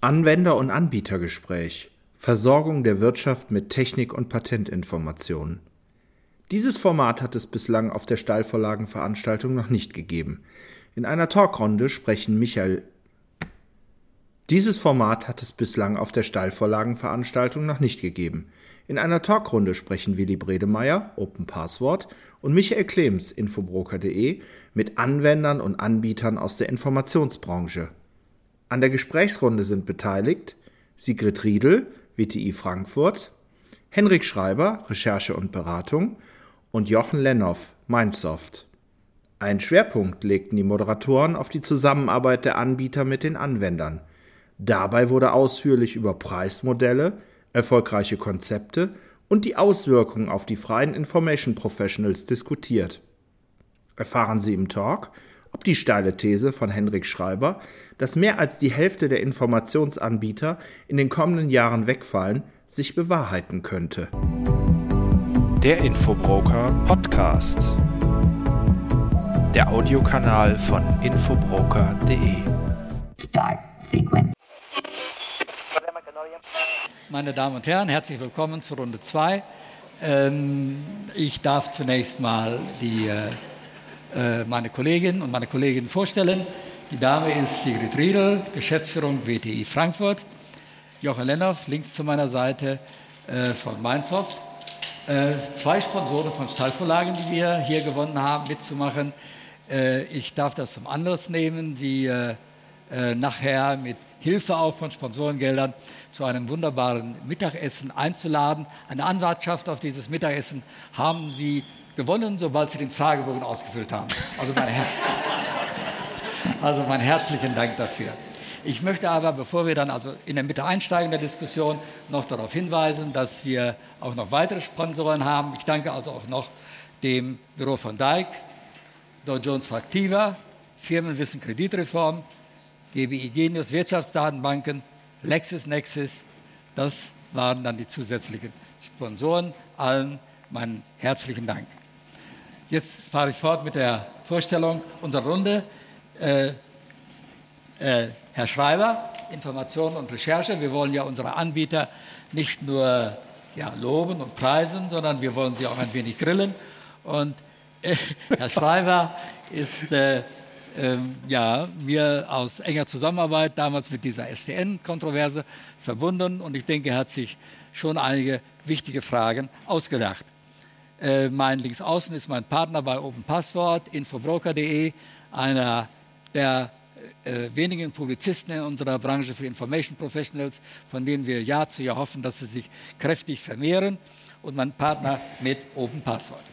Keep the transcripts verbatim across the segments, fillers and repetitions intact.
Anwender- und Anbietergespräch. Versorgung der Wirtschaft mit Technik- und Patentinformationen. Dieses Format hat es bislang auf der Steilvorlagenveranstaltung noch nicht gegeben. In einer Talkrunde sprechen Michael Dieses Format hat es bislang auf der Steilvorlagenveranstaltung noch nicht gegeben. In einer Talkrunde sprechen Willi Bredemeier, Open Password, und Michael Clems, Infobroker punkt de, mit Anwendern und Anbietern aus der Informationsbranche. An der Gesprächsrunde sind beteiligt Sigrid Riedel, W T I Frankfurt, Henrik Schreiber, Recherche und Beratung, und Jochen Lennow, Mindsoft. Einen Schwerpunkt legten die Moderatoren auf die Zusammenarbeit der Anbieter mit den Anwendern. Dabei wurde ausführlich über Preismodelle, erfolgreiche Konzepte und die Auswirkungen auf die freien Information Professionals diskutiert. Erfahren Sie im Talk, ob die steile These von Henrik Schreiber, dass mehr als die Hälfte der Informationsanbieter in den kommenden Jahren wegfallen, sich bewahrheiten könnte. Der Infobroker Podcast. Der Audiokanal von Infobroker punkt de. Start Sequence. Meine Damen und Herren, herzlich willkommen zu Runde zwei. Ähm, ich darf zunächst mal die, äh, meine Kollegin und meine Kolleginnen vorstellen. Die Dame ist Sigrid Riedel, Geschäftsführung W T I Frankfurt. Jochen Lennow, links zu meiner Seite äh, von Mindsoft. Äh, zwei Sponsoren von Steilvorlagen, die wir hier gewonnen haben, mitzumachen. Äh, ich darf das zum Anlass nehmen, Sie äh, äh, nachher mit Hilfe auch von Sponsorengeldern zu einem wunderbaren Mittagessen einzuladen. Eine Anwartschaft auf dieses Mittagessen haben Sie gewonnen, sobald Sie den Fragebogen ausgefüllt haben. Also mein, Her- also mein herzlichen Dank dafür. Ich möchte aber, bevor wir dann also in der Mitte einsteigen in der Diskussion, noch darauf hinweisen, dass wir auch noch weitere Sponsoren haben. Ich danke also auch noch dem Büro von Dijk, Dow Jones Factiva, Firmenwissen Kreditreform, G B I Genius Wirtschaftsdatenbanken, LexisNexis. Das waren dann die zusätzlichen Sponsoren. Allen meinen herzlichen Dank. Jetzt fahre ich fort mit der Vorstellung unserer Runde. Äh, äh, Herr Schreiber, Information und Recherche. Wir wollen ja unsere Anbieter nicht nur ja, loben und preisen, sondern wir wollen sie auch ein wenig grillen. Und äh, Herr Schreiber ist äh, ähm, ja, mir aus enger Zusammenarbeit damals mit dieser S D N-Kontroverse verbunden. Und ich denke, er hat sich schon einige wichtige Fragen ausgedacht. Äh, mein Linksaußen ist mein Partner bei Open Password, Infobroker punkt de, einer der Äh, wenigen Publizisten in unserer Branche für Information Professionals, von denen wir Jahr zu Jahr hoffen, dass sie sich kräftig vermehren, und mein Partner mit Open Password.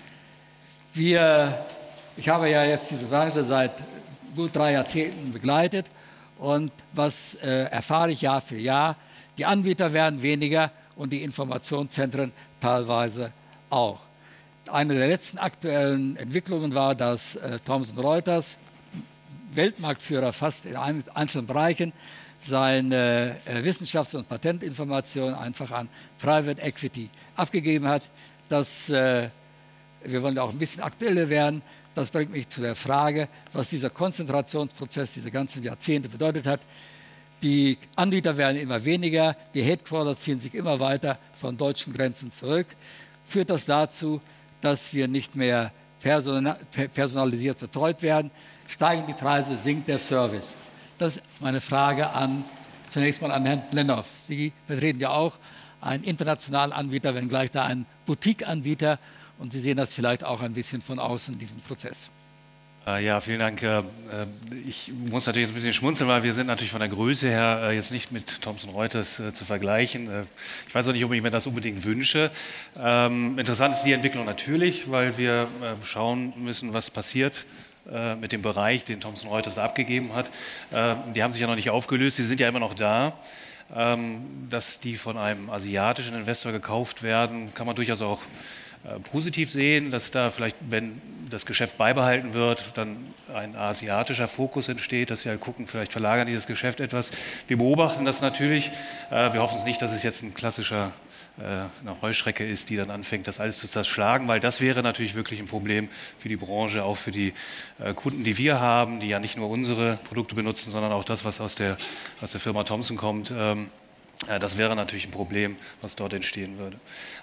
Wir, ich habe ja jetzt diese Branche seit gut drei Jahrzehnten begleitet, und was äh, erfahre ich Jahr für Jahr? Die Anbieter werden weniger und die Informationszentren teilweise auch. Eine der letzten aktuellen Entwicklungen war, dass äh, Thomson Reuters, Weltmarktführer fast in einzelnen Bereichen, seine äh, Wissenschafts- und Patentinformationen einfach an Private Equity abgegeben hat. Das, äh, wir wollen auch ein bisschen aktueller werden. Das bringt mich zu der Frage, was dieser Konzentrationsprozess diese ganzen Jahrzehnte bedeutet hat. Die Anbieter werden immer weniger, die Headquarter ziehen sich immer weiter von deutschen Grenzen zurück. Führt das dazu, dass wir nicht mehr persona- personalisiert betreut werden? Steigen die Preise, sinkt der Service? Das ist meine Frage an, zunächst mal an Herrn Lennow. Sie vertreten ja auch einen internationalen Anbieter, wenngleich da ein Boutique-Anbieter, und Sie sehen das vielleicht auch ein bisschen von außen, diesen Prozess. Ja, vielen Dank. Ich muss natürlich jetzt ein bisschen schmunzeln, weil wir sind natürlich von der Größe her jetzt nicht mit Thomson Reuters zu vergleichen. Ich weiß auch nicht, ob ich mir das unbedingt wünsche. Interessant ist die Entwicklung natürlich, weil wir schauen müssen, was passiert mit dem Bereich, den Thomson Reuters abgegeben hat. Die haben sich ja noch nicht aufgelöst, die sind ja immer noch da. Dass die von einem asiatischen Investor gekauft werden, kann man durchaus auch äh, positiv sehen, dass da vielleicht, wenn das Geschäft beibehalten wird, dann ein asiatischer Fokus entsteht, dass sie halt gucken, vielleicht verlagern die das Geschäft etwas. Wir beobachten das natürlich. Äh, wir hoffen es nicht, dass es jetzt ein klassischer eine Heuschrecke ist, die dann anfängt, das alles zu zerschlagen, weil das wäre natürlich wirklich ein Problem für die Branche, auch für die Kunden, die wir haben, die ja nicht nur unsere Produkte benutzen, sondern auch das, was aus der, aus der Firma Thomson kommt. Das wäre natürlich ein Problem, was dort entstehen würde.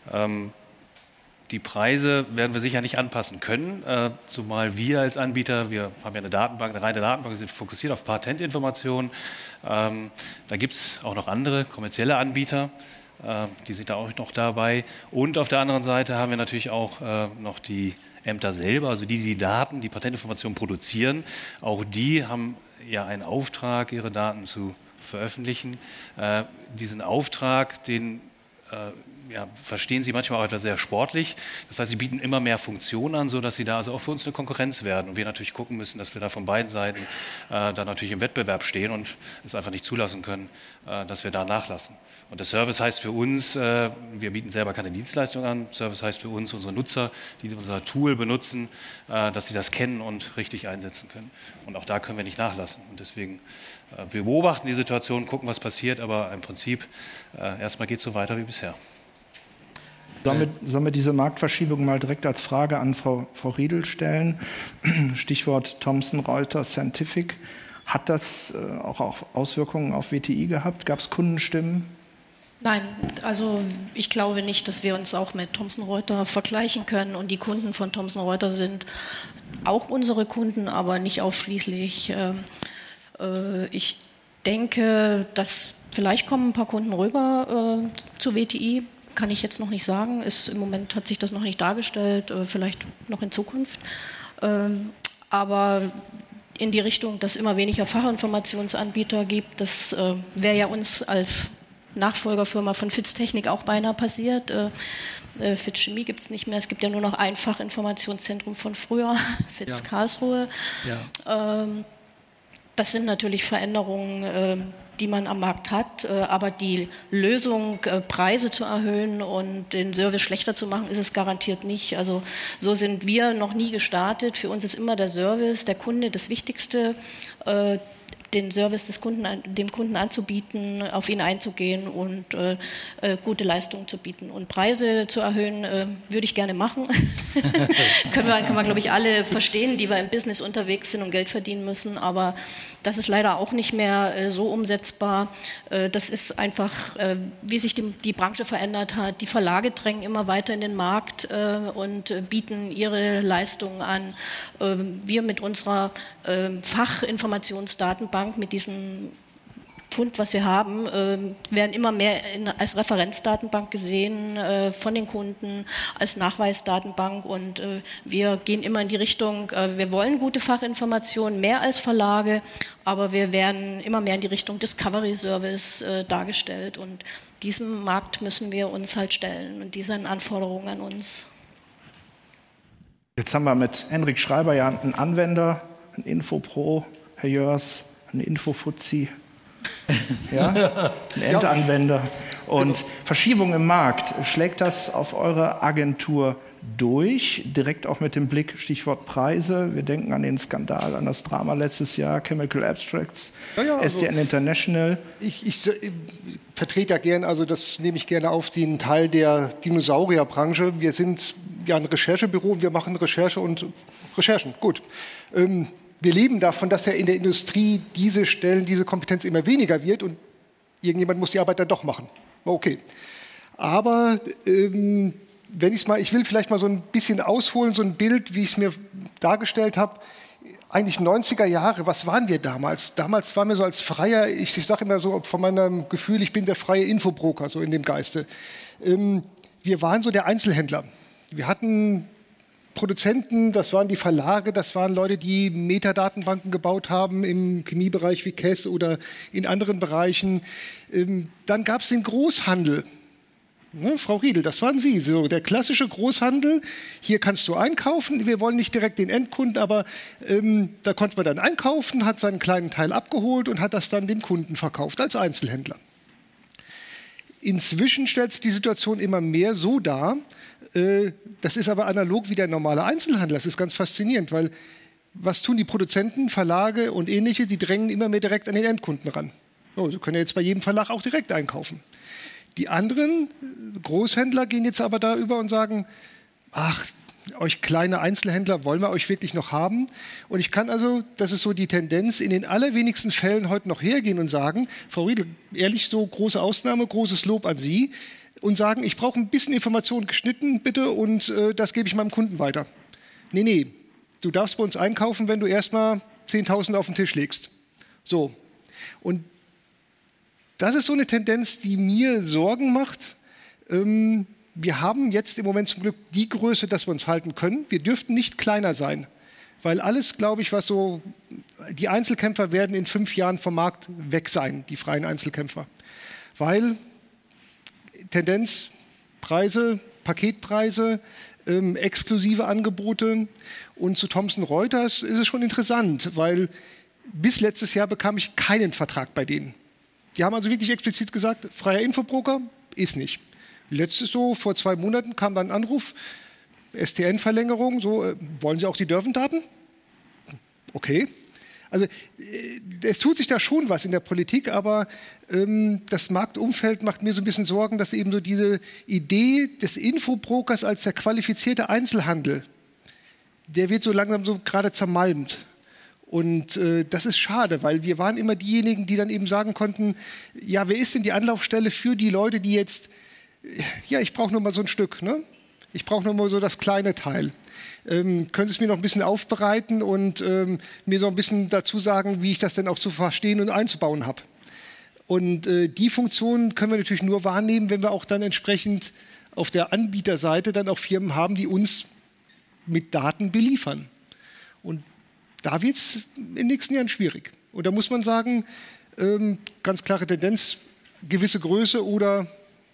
Die Preise werden wir sicher nicht anpassen können, zumal wir als Anbieter, wir haben ja eine Datenbank, eine reine Datenbank, wir sind fokussiert auf Patentinformationen. Da gibt es auch noch andere kommerzielle Anbieter. Die sind da auch noch dabei. Und auf der anderen Seite haben wir natürlich auch äh, noch die Ämter selber, also die, die die Daten, die Patentinformationen produzieren. Auch die haben ja einen Auftrag, ihre Daten zu veröffentlichen. Äh, diesen Auftrag, den äh, ja, verstehen sie manchmal auch etwas sehr sportlich. Das heißt, sie bieten immer mehr Funktionen an, sodass sie da also auch für uns eine Konkurrenz werden. Und wir natürlich gucken müssen, dass wir da von beiden Seiten äh, da natürlich im Wettbewerb stehen und es einfach nicht zulassen können, äh, dass wir da nachlassen. Und der Service heißt für uns, äh, wir bieten selber keine Dienstleistung an. Service heißt für uns, unsere Nutzer, die unser Tool benutzen, äh, dass sie das kennen und richtig einsetzen können. Und auch da können wir nicht nachlassen. Und deswegen, äh, wir beobachten die Situation, gucken, was passiert, aber im Prinzip äh, erstmal geht es so weiter wie bisher. Sollen wir, sollen wir diese Marktverschiebung mal direkt als Frage an Frau, Frau Riedel stellen? Stichwort Thomson Reuters Scientific. Hat das äh, auch Auswirkungen auf W T I gehabt? Gab es Kundenstimmen? Nein, also ich glaube nicht, dass wir uns auch mit Thomson Reuters vergleichen können. Und die Kunden von Thomson Reuters sind auch unsere Kunden, aber nicht ausschließlich. Äh, ich denke, dass vielleicht kommen ein paar Kunden rüber äh, zu W T I. Kann ich jetzt noch nicht sagen. Ist, im Moment hat sich das noch nicht dargestellt, äh, vielleicht noch in Zukunft. Ähm, aber in die Richtung, dass immer weniger Fachinformationsanbieter gibt, das äh, wäre ja uns als Nachfolgerfirma von Fitz Technik auch beinahe passiert. Äh, äh, Fitz Chemie gibt es nicht mehr. Es gibt ja nur noch ein Fachinformationszentrum von früher, Fitz ja. Karlsruhe. Ja. Ähm, das sind natürlich Veränderungen, äh, die man am Markt hat, aber die Lösung, Preise zu erhöhen und den Service schlechter zu machen, ist es garantiert nicht. Also so sind wir noch nie gestartet. Für uns ist immer der Service, der Kunde das Wichtigste, den Service des Kunden, dem Kunden anzubieten, auf ihn einzugehen und äh, äh, gute Leistungen zu bieten. Und Preise zu erhöhen, äh, würde ich gerne machen. können wir, können wir, glaube ich, alle verstehen, die wir im Business unterwegs sind und Geld verdienen müssen. Aber das ist leider auch nicht mehr äh, so umsetzbar. Äh, das ist einfach, äh, wie sich die, die Branche verändert hat. Die Verlage drängen immer weiter in den Markt äh, und äh, bieten ihre Leistungen an. Äh, wir mit unserer äh, Fachinformationsdatenbank, mit diesem Pfund, was wir haben, äh, werden immer mehr in, als Referenzdatenbank gesehen äh, von den Kunden, als Nachweisdatenbank und äh, wir gehen immer in die Richtung, äh, wir wollen gute Fachinformationen, mehr als Verlage, aber wir werden immer mehr in die Richtung Discovery Service äh, dargestellt und diesem Markt müssen wir uns halt stellen und diesen Anforderungen an uns. Jetzt haben wir mit Henrik Schreiber ja einen Anwender, ein Infopro, Herr Jörs, ein Infofuzzi, ja? ein Endanwender. Und genau. Verschiebung im Markt, schlägt das auf eure Agentur durch? Direkt auch mit dem Blick, Stichwort Preise. Wir denken an den Skandal, an das Drama letztes Jahr, Chemical Abstracts, ja, ja, also S D N International. Ich, ich, ich vertrete ja gern, also das nehme ich gerne auf, den Teil der Dinosaurierbranche. Wir sind ja ein Recherchebüro und wir machen Recherche und Recherchen. Gut. Ähm, Wir leben davon, dass ja in der Industrie diese Stellen, diese Kompetenz immer weniger wird und irgendjemand muss die Arbeit dann doch machen. Okay. Aber ähm, wenn ich es mal, ich will vielleicht mal so ein bisschen ausholen, so ein Bild, wie ich es mir dargestellt habe. Eigentlich neunziger Jahre, was waren wir damals? Damals waren wir so als Freier, ich, ich sage immer so von meinem Gefühl, ich bin der freie Infobroker, so in dem Geiste. Ähm, wir waren so der Einzelhändler. Wir hatten Produzenten, das waren die Verlage, das waren Leute, die Metadatenbanken gebaut haben im Chemiebereich wie K E S oder in anderen Bereichen. Ähm, dann gab es den Großhandel. Ne, Frau Riedel, das waren Sie, so der klassische Großhandel. Hier kannst du einkaufen. Wir wollen nicht direkt den Endkunden, aber ähm, da konnte man dann einkaufen, hat seinen kleinen Teil abgeholt und hat das dann dem Kunden verkauft als Einzelhändler. Inzwischen stellt sich die Situation immer mehr so dar, äh, das ist aber analog wie der normale Einzelhandel. Das ist ganz faszinierend, weil was tun die Produzenten, Verlage und Ähnliche? Die drängen immer mehr direkt an den Endkunden ran. Oh, Sie können ja jetzt bei jedem Verlag auch direkt einkaufen. Die anderen Großhändler gehen jetzt aber da über und sagen, ach, euch kleine Einzelhändler wollen wir euch wirklich noch haben. Und ich kann also, das ist so die Tendenz, in den allerwenigsten Fällen heute noch hergehen und sagen, Frau Riedl, ehrlich so große Ausnahme, großes Lob an Sie, und sagen, ich brauche ein bisschen Information geschnitten, bitte, und äh, das gebe ich meinem Kunden weiter. Nee, nee, du darfst bei uns einkaufen, wenn du erstmal zehntausend auf den Tisch legst. So. Und das ist so eine Tendenz, die mir Sorgen macht. Ähm, wir haben jetzt im Moment zum Glück die Größe, dass wir uns halten können. Wir dürften nicht kleiner sein, weil alles, glaube ich, was so, die Einzelkämpfer werden in fünf Jahren vom Markt weg sein, die freien Einzelkämpfer. Weil Tendenz, Preise, Paketpreise, ähm, exklusive Angebote. Und zu Thomson Reuters ist es schon interessant, weil bis letztes Jahr bekam ich keinen Vertrag bei denen. Die haben also wirklich explizit gesagt, freier Infobroker ist nicht. Letztes so, vor zwei Monaten kam dann ein Anruf, S T N-Verlängerung, so, äh, wollen Sie auch die Dörfendaten? Okay. Also äh, es tut sich da schon was in der Politik, aber ähm, das Marktumfeld macht mir so ein bisschen Sorgen, dass eben so diese Idee des Infobrokers als der qualifizierte Einzelhandel, der wird so langsam so gerade zermalmt. Und äh, das ist schade, weil wir waren immer diejenigen, die dann eben sagen konnten, ja, wer ist denn die Anlaufstelle für die Leute, die jetzt, ja, ich brauche nur mal so ein Stück, ne? Ich brauche nur mal so das kleine Teil. Ähm, können Sie es mir noch ein bisschen aufbereiten und ähm, mir so ein bisschen dazu sagen, wie ich das denn auch zu verstehen und einzubauen habe? Und äh, die Funktion können wir natürlich nur wahrnehmen, wenn wir auch dann entsprechend auf der Anbieterseite dann auch Firmen haben, die uns mit Daten beliefern. Und da wird es in den nächsten Jahren schwierig. Und da muss man sagen, ähm, ganz klare Tendenz, gewisse Größe oder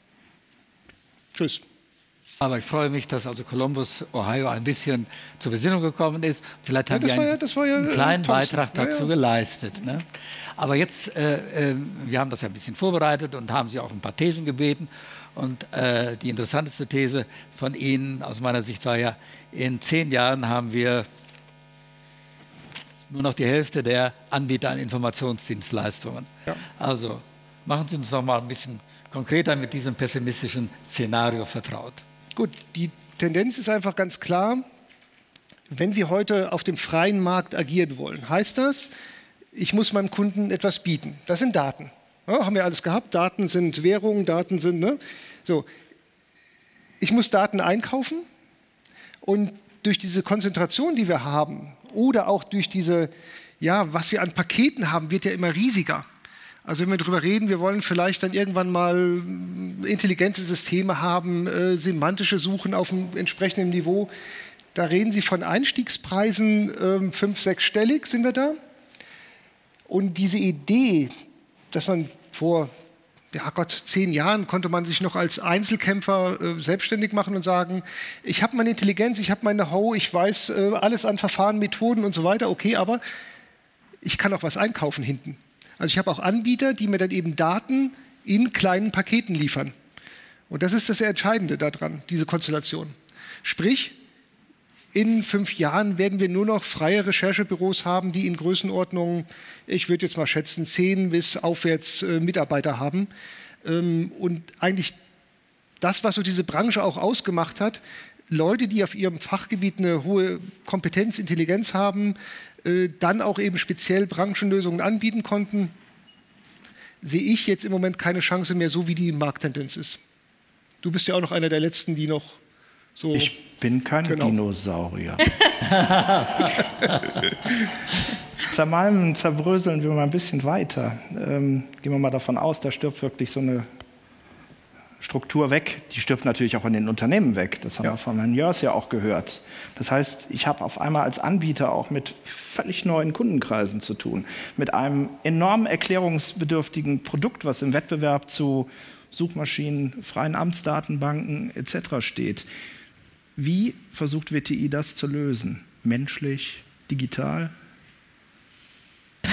tschüss. Aber ich freue mich, dass also Columbus, Ohio ein bisschen zur Besinnung gekommen ist. Vielleicht haben ja, wir einen, ja, ja, ja, einen kleinen Thompson. Beitrag dazu ja, ja. geleistet. Ne? Aber jetzt, äh, äh, wir haben das ja ein bisschen vorbereitet und haben Sie auch ein paar Thesen gebeten. Und äh, die interessanteste These von Ihnen aus meiner Sicht war ja, in zehn Jahren haben wir nur noch die Hälfte der Anbieter an Informationsdienstleistungen. Ja. Also machen Sie uns noch mal ein bisschen konkreter mit diesem pessimistischen Szenario vertraut. Gut, die Tendenz ist einfach ganz klar, wenn Sie heute auf dem freien Markt agieren wollen, heißt das, ich muss meinem Kunden etwas bieten. Das sind Daten. Ja, haben wir alles gehabt. Daten sind Währungen, Daten sind, ne? So. Ich muss Daten einkaufen und durch diese Konzentration, die wir haben, oder auch durch diese, ja, was wir an Paketen haben, wird ja immer riesiger. Also wenn wir darüber reden, wir wollen vielleicht dann irgendwann mal intelligente Systeme haben, äh, semantische Suchen auf einem entsprechenden Niveau. Da reden Sie von Einstiegspreisen, äh, fünf-, sechsstellig sind wir da. Und diese Idee, dass man vor, ja Gott, zehn Jahren konnte man sich noch als Einzelkämpfer äh, selbstständig machen und sagen, ich habe meine Intelligenz, ich habe meine Know-how, ich weiß äh, alles an Verfahren, Methoden und so weiter, okay, aber ich kann auch was einkaufen hinten. Also ich habe auch Anbieter, die mir dann eben Daten in kleinen Paketen liefern. Und das ist das Entscheidende daran, diese Konstellation. Sprich, in fünf Jahren werden wir nur noch freie Recherchebüros haben, die in Größenordnung, ich würde jetzt mal schätzen, zehn bis aufwärts äh, Mitarbeiter haben. Ähm, und eigentlich das, was so diese Branche auch ausgemacht hat, Leute, die auf ihrem Fachgebiet eine hohe Kompetenz, Intelligenz haben, äh, dann auch eben speziell Branchenlösungen anbieten konnten, sehe ich jetzt im Moment keine Chance mehr, so wie die Markttendenz ist. Du bist ja auch noch einer der Letzten, die noch so... Ich bin kein genau. Dinosaurier. Zermalmen, zerbröseln wir mal ein bisschen weiter. Ähm, gehen wir mal davon aus, da stirbt wirklich so eine Struktur weg. Die stirbt natürlich auch in den Unternehmen weg. Das haben ja. wir von Herrn Jörs ja auch gehört. Das heißt, ich habe auf einmal als Anbieter auch mit völlig neuen Kundenkreisen zu tun. Mit einem enorm erklärungsbedürftigen Produkt, was im Wettbewerb zu Suchmaschinen, freien Amtsdatenbanken et cetera steht. Wie versucht W T I das zu lösen? Menschlich, digital?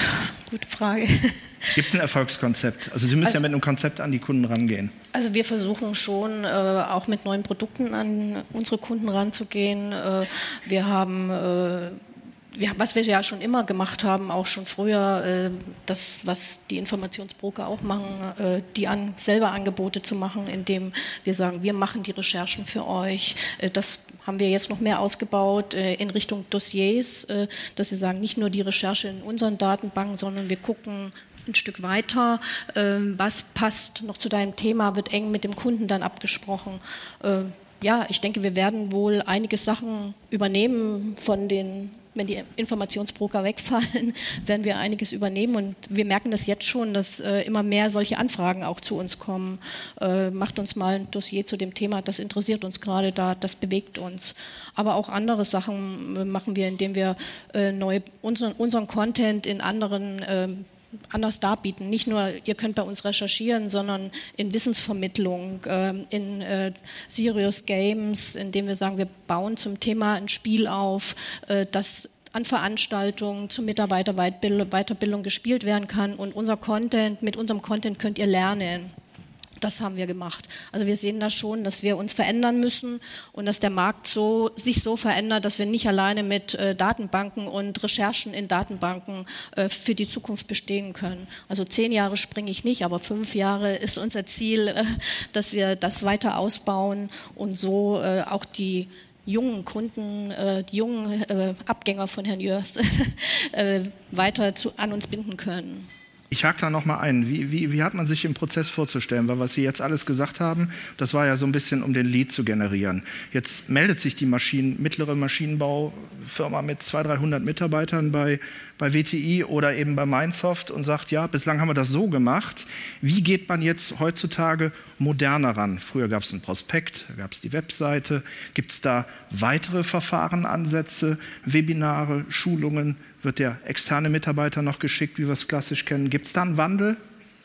Gute Frage. Gibt es ein Erfolgskonzept? Also Sie müssen also, ja mit einem Konzept an die Kunden rangehen. Also wir versuchen schon, äh, auch mit neuen Produkten an unsere Kunden ranzugehen. Äh, wir haben... Äh, Ja, was wir ja schon immer gemacht haben, auch schon früher, äh, das, was die Informationsbroker auch machen, äh, die an, selber Angebote zu machen, indem wir sagen, wir machen die Recherchen für euch. Äh, das haben wir jetzt noch mehr ausgebaut äh, in Richtung Dossiers, äh, dass wir sagen, nicht nur die Recherche in unseren Datenbanken, sondern wir gucken ein Stück weiter, äh, was passt noch zu deinem Thema, wird eng mit dem Kunden dann abgesprochen. Äh, ja, ich denke, wir werden wohl einige Sachen übernehmen von den... Wenn die Informationsbroker wegfallen, werden wir einiges übernehmen und wir merken das jetzt schon, dass äh, immer mehr solche Anfragen auch zu uns kommen. Äh, macht uns mal ein Dossier zu dem Thema, das interessiert uns gerade, da, das bewegt uns. Aber auch andere Sachen äh, machen wir, indem wir äh, neu, unseren, unseren Content in anderen äh, anders darbieten. Nicht nur, ihr könnt bei uns recherchieren, sondern in Wissensvermittlung, äh, in äh, Serious Games, indem wir sagen, wir bauen zum Thema ein Spiel auf, äh, das an Veranstaltungen zur Mitarbeiterweiterbildung gespielt werden kann und unser Content, mit unserem Content könnt ihr lernen. Das haben wir gemacht. Also wir sehen da schon, dass wir uns verändern müssen und dass der Markt so, sich so verändert, dass wir nicht alleine mit äh, Datenbanken und Recherchen in Datenbanken äh, für die Zukunft bestehen können. Also zehn Jahre springe ich nicht, aber fünf Jahre ist unser Ziel, äh, dass wir das weiter ausbauen und so äh, auch die jungen Kunden, äh, die jungen äh, Abgänger von Herrn Jörs äh, weiter zu, an uns binden können. Ich hake da noch mal ein. Wie, wie, wie hat man sich den Prozess vorzustellen? Weil was Sie jetzt alles gesagt haben, das war ja so ein bisschen, um den Lead zu generieren. Jetzt meldet sich die Maschinen, mittlere Maschinenbaufirma mit zweihundert, dreihundert Mitarbeitern bei, bei W T I oder eben bei Mindsoft und sagt, ja, bislang haben wir das so gemacht. Wie geht man jetzt heutzutage moderner ran? Früher gab es einen Prospekt, gab es die Webseite. Gibt es da weitere Verfahrenansätze, Webinare, Schulungen? Wird der externe Mitarbeiter noch geschickt, wie wir es klassisch kennen? Gibt es da einen Wandel?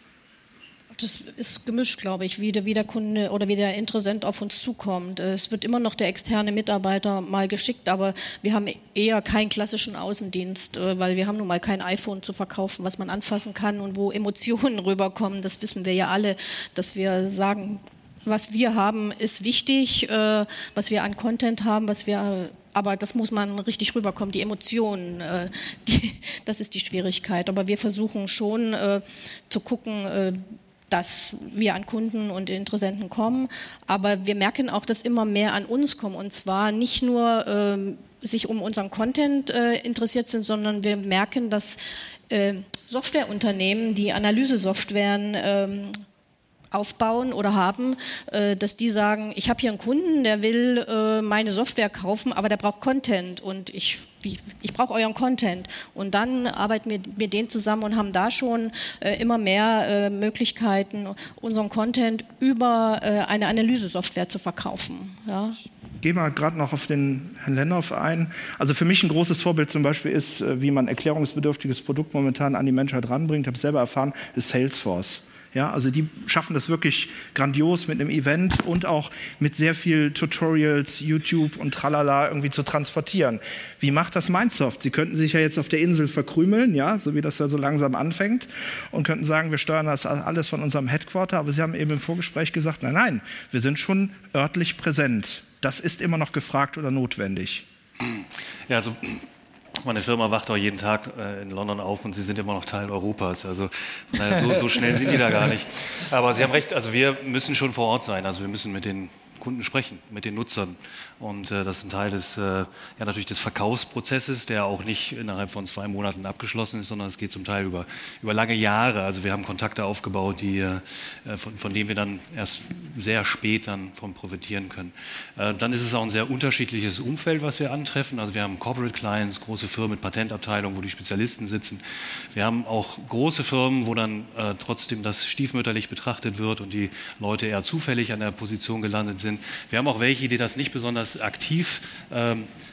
Das ist gemischt, glaube ich, wie der, wie der Kunde oder wie der Interessent auf uns zukommt. Es wird immer noch der externe Mitarbeiter mal geschickt, aber wir haben eher keinen klassischen Außendienst, weil wir haben nun mal kein iPhone zu verkaufen, was man anfassen kann und wo Emotionen rüberkommen. Das wissen wir ja alle, dass wir sagen, was wir haben, ist wichtig, was wir an Content haben, was wir... Aber das muss man richtig rüberkommen, die Emotionen, äh, die, das ist die Schwierigkeit. Aber wir versuchen schon äh, zu gucken, äh, dass wir an Kunden und Interessenten kommen. Aber wir merken auch, dass immer mehr an uns kommen. Und zwar nicht nur äh, sich um unseren Content äh, interessiert sind, sondern wir merken, dass äh, Softwareunternehmen, die Analysesoftwaren äh, aufbauen oder haben, äh, dass die sagen, ich habe hier einen Kunden, der will äh, meine Software kaufen, aber der braucht Content und ich, ich, ich brauche euren Content. Und dann arbeiten wir mit denen zusammen und haben da schon äh, immer mehr äh, Möglichkeiten, unseren Content über äh, eine Analysesoftware zu verkaufen. Ja. Gehen wir gerade noch auf den Herrn Lennhoff ein. Also für mich ein großes Vorbild zum Beispiel ist, wie man erklärungsbedürftiges Produkt momentan an die Menschheit ranbringt. Ich habe es selber erfahren, ist Salesforce. Ja, also die schaffen das wirklich grandios mit einem Event und auch mit sehr viel Tutorials, YouTube und tralala irgendwie zu transportieren. Wie macht das Mindsoft? Sie könnten sich ja jetzt auf der Insel verkrümeln, ja, so wie das ja so langsam anfängt und könnten sagen, wir steuern das alles von unserem Headquarter, aber Sie haben eben im Vorgespräch gesagt, nein, nein, wir sind schon örtlich präsent. Das ist immer noch gefragt oder notwendig. Ja, also meine Firma wacht auch jeden Tag äh, in London auf und sie sind immer noch Teil Europas. Also äh, so, so schnell sind die da gar nicht. Aber Sie haben recht, also wir müssen schon vor Ort sein. Also wir müssen mit den Kunden sprechen, mit den Nutzern. Und äh, das ist ein Teil des, äh, ja, natürlich des Verkaufsprozesses, der auch nicht innerhalb von zwei Monaten abgeschlossen ist, sondern es geht zum Teil über, über lange Jahre. Also wir haben Kontakte aufgebaut, die, äh, von, von denen wir dann erst sehr spät dann von profitieren können. Äh, dann ist es auch ein sehr unterschiedliches Umfeld, was wir antreffen. Also wir haben Corporate Clients, große Firmen mit Patentabteilungen, wo die Spezialisten sitzen. Wir haben auch große Firmen, wo dann äh, trotzdem das stiefmütterlich betrachtet wird und die Leute eher zufällig an der Position gelandet sind. Wir haben auch welche, die das nicht besonders aktiv ähm,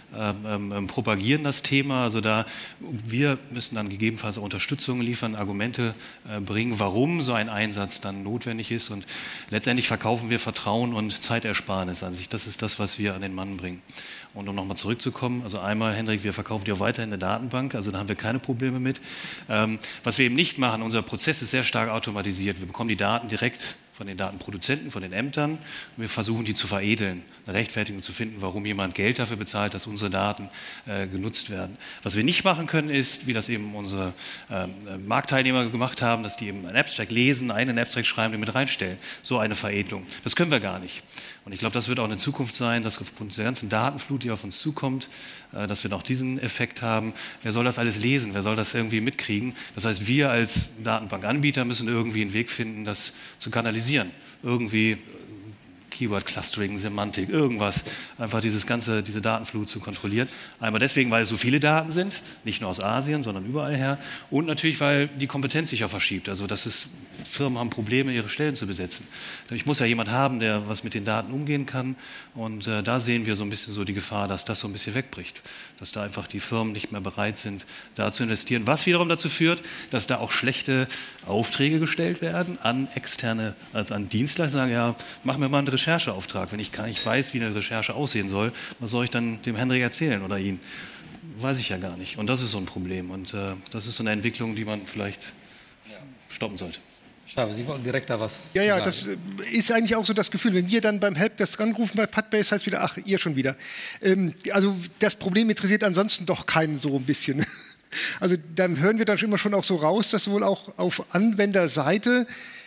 ähm, ähm, propagieren das Thema. Also da, wir müssen dann gegebenenfalls auch Unterstützung liefern, Argumente äh, bringen, warum so ein Einsatz dann notwendig ist. Und letztendlich verkaufen wir Vertrauen und Zeitersparnis an sich. Das ist das, was wir an den Mann bringen. Und um nochmal zurückzukommen, also einmal, Hendrik, wir verkaufen dir auch weiterhin eine Datenbank, also da haben wir keine Probleme mit. Ähm, was wir eben nicht machen, unser Prozess ist sehr stark automatisiert. Wir bekommen die Daten direkt von den Datenproduzenten, von den Ämtern. Und wir versuchen, die zu veredeln, eine Rechtfertigung zu finden, warum jemand Geld dafür bezahlt, dass unsere Daten äh, genutzt werden. Was wir nicht machen können, ist, wie das eben unsere äh, Marktteilnehmer gemacht haben, dass die eben einen Abstract lesen, einen Abstract schreiben, den mit reinstellen. So eine Veredelung. Das können wir gar nicht. Und ich glaube, das wird auch in Zukunft sein, dass aufgrund der ganzen Datenflut, die auf uns zukommt, äh, dass wir noch diesen Effekt haben. Wer soll das alles lesen? Wer soll das irgendwie mitkriegen? Das heißt, wir als Datenbankanbieter müssen irgendwie einen Weg finden, das zu kanalisieren. Irgendwie Keyword-Clustering, Semantik, irgendwas, einfach dieses ganze, diese Datenflut zu kontrollieren. Einmal deswegen, weil es so viele Daten sind, nicht nur aus Asien, sondern überall her. Und natürlich, weil die Kompetenz sich ja verschiebt. Also das ist, Firmen haben Probleme, ihre Stellen zu besetzen. Ich muss ja jemand haben, der was mit den Daten umgehen kann. Und äh, da sehen wir so ein bisschen so die Gefahr, dass das so ein bisschen wegbricht. Dass da einfach die Firmen nicht mehr bereit sind, da zu investieren. Was wiederum dazu führt, dass da auch schlechte Aufträge gestellt werden an externe, also an Dienstleister, sagen, ja, mach mir mal einen Rechercheauftrag. Wenn ich gar nicht weiß, wie eine Recherche aussehen soll, was soll ich dann dem Hendrik erzählen oder ihn? Weiß ich ja gar nicht. Und das ist so ein Problem. Und äh, das ist so eine Entwicklung, die man vielleicht stoppen sollte. Aber Sie wollten direkt da was Ja, ja, sagen. das ist eigentlich auch so das Gefühl, wenn wir dann beim Helpdesk anrufen bei Putbase, heißt wieder, ach, ihr schon wieder. Ähm, also das Problem interessiert ansonsten doch keinen so ein bisschen. Also dann hören wir dann immer schon auch so raus, dass wohl auch auf Anwenderseite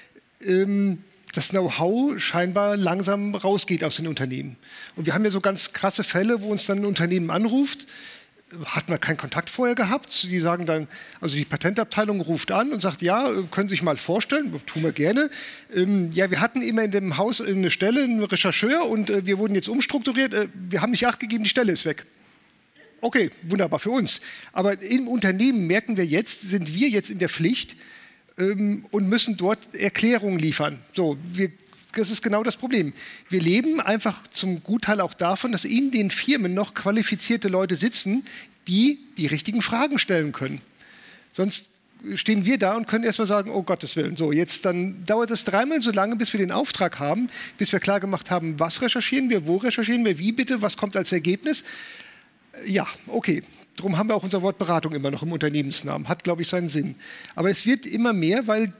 ähm, das Know-how scheinbar langsam rausgeht aus den Unternehmen. Und wir haben ja so ganz krasse Fälle, wo uns dann ein Unternehmen anruft, hat man keinen Kontakt vorher gehabt. Die sagen dann, also die Patentabteilung ruft an und sagt, ja, können Sie sich mal vorstellen, tun wir gerne. Ähm, ja, wir hatten immer in dem Haus eine Stelle, einen Rechercheur und äh, wir wurden jetzt umstrukturiert. Äh, wir haben nicht Acht gegeben, die Stelle ist weg. Okay, wunderbar für uns. Aber im Unternehmen merken wir jetzt, sind wir jetzt in der Pflicht ähm, und müssen dort Erklärungen liefern. So, wir Das ist genau das Problem. Wir leben einfach zum Gutteil auch davon, dass in den Firmen noch qualifizierte Leute sitzen, die die richtigen Fragen stellen können. Sonst stehen wir da und können erst mal sagen, oh Gottes Willen, so jetzt dann dauert es dreimal so lange, bis wir den Auftrag haben, bis wir klar gemacht haben, was recherchieren wir, wo recherchieren wir, wie bitte, was kommt als Ergebnis. Ja, okay. Darum haben wir auch unser Wort Beratung immer noch im Unternehmensnamen. Hat, glaube ich, seinen Sinn. Aber es wird immer mehr, weil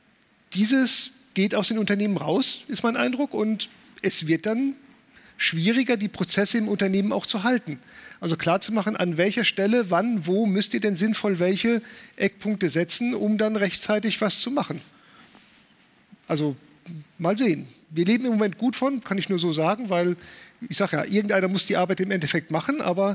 dieses geht aus den Unternehmen raus, ist mein Eindruck. Und es wird dann schwieriger, die Prozesse im Unternehmen auch zu halten. Also klar zu machen, an welcher Stelle, wann, wo müsst ihr denn sinnvoll welche Eckpunkte setzen, um dann rechtzeitig was zu machen. Also mal sehen. Wir leben im Moment gut von, kann ich nur so sagen, weil ich sage ja, irgendeiner muss die Arbeit im Endeffekt machen, aber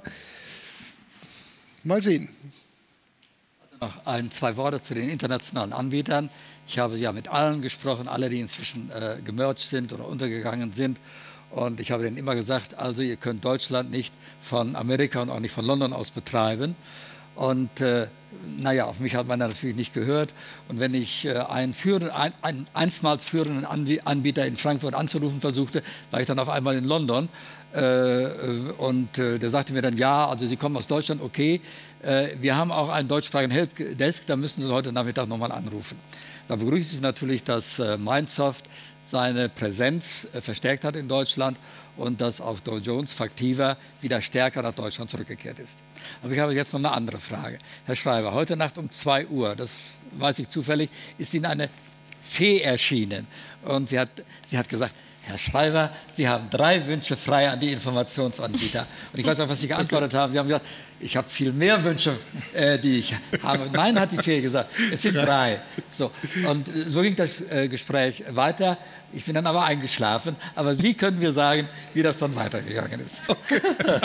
mal sehen. Also noch ein, zwei Worte zu den internationalen Anbietern. Ich habe ja mit allen gesprochen, alle, die inzwischen äh, gemerged sind oder untergegangen sind. Und ich habe denen immer gesagt, also ihr könnt Deutschland nicht von Amerika und auch nicht von London aus betreiben. Und äh, naja, auf mich hat man natürlich nicht gehört. Und wenn ich äh, einen, führenden, ein, einen einstmals führenden Anbieter in Frankfurt anzurufen versuchte, war ich dann auf einmal in London. Äh, und äh, der sagte mir dann, ja, also Sie kommen aus Deutschland, okay. Äh, wir haben auch einen deutschsprachigen Helpdesk, da müssen Sie heute Nachmittag nochmal anrufen. Da begrüße ich natürlich, dass äh, Microsoft seine Präsenz äh, verstärkt hat in Deutschland und dass auch Dow Jones Factiva wieder stärker nach Deutschland zurückgekehrt ist. Aber ich habe jetzt noch eine andere Frage. Herr Schreiber, heute Nacht um zwei Uhr, das weiß ich zufällig, ist Ihnen eine Fee erschienen. Und sie hat, sie hat gesagt, Herr Schreiber, Sie haben drei Wünsche frei an die Informationsanbieter. Und ich weiß auch, was Sie geantwortet haben. Sie haben gesagt, ich habe viel mehr Wünsche, äh, die ich habe. Nein, hat die Fee gesagt, es sind drei. So, und so ging das äh, Gespräch weiter. Ich bin dann aber eingeschlafen. Aber Sie können mir sagen, wie das dann weitergegangen ist. Okay.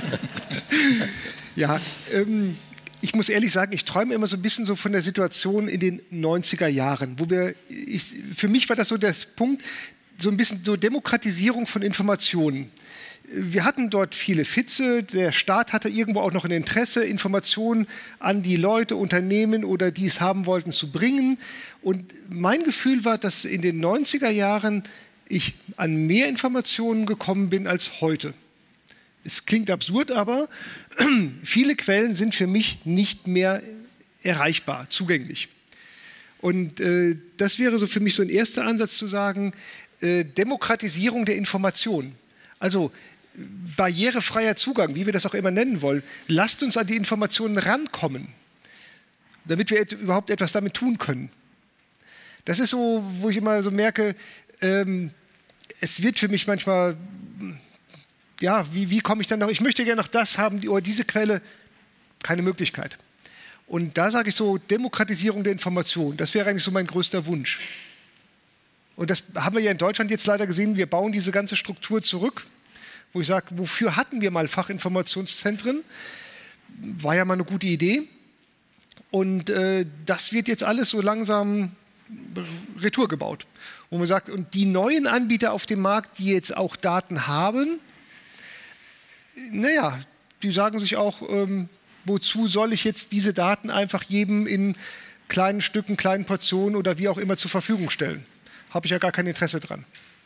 Ja, ähm, ich muss ehrlich sagen, ich träume immer so ein bisschen so von der Situation in den neunziger Jahren, wo wir, ich, für mich war das so der Punkt, so ein bisschen so Demokratisierung von Informationen. Wir hatten dort viele Fitze, der Staat hatte irgendwo auch noch ein Interesse, Informationen an die Leute, Unternehmen oder die es haben wollten, zu bringen. Und mein Gefühl war, dass in den neunziger Jahren ich an mehr Informationen gekommen bin als heute. Es klingt absurd, aber viele Quellen sind für mich nicht mehr erreichbar, zugänglich. Und äh, das wäre so für mich so ein erster Ansatz zu sagen, äh, Demokratisierung der Information. Also barrierefreier Zugang, wie wir das auch immer nennen wollen. Lasst uns an die Informationen rankommen, damit wir et- überhaupt etwas damit tun können. Das ist so, wo ich immer so merke, ähm, es wird für mich manchmal, ja, wie, wie komme ich dann noch, ich möchte gerne noch das haben, die, oder diese Quelle, keine Möglichkeit. Und da sage ich so, Demokratisierung der Information, das wäre eigentlich so mein größter Wunsch. Und das haben wir ja in Deutschland jetzt leider gesehen, wir bauen diese ganze Struktur zurück, wo ich sage, wofür hatten wir mal Fachinformationszentren? War ja mal eine gute Idee. Und äh, das wird jetzt alles so langsam retour gebaut. Wo man sagt, und die neuen Anbieter auf dem Markt, die jetzt auch Daten haben, naja, die sagen sich auch, ähm, wozu soll ich jetzt diese Daten einfach jedem in kleinen Stücken, kleinen Portionen oder wie auch immer zur Verfügung stellen? Habe ich ja gar kein Interesse dran.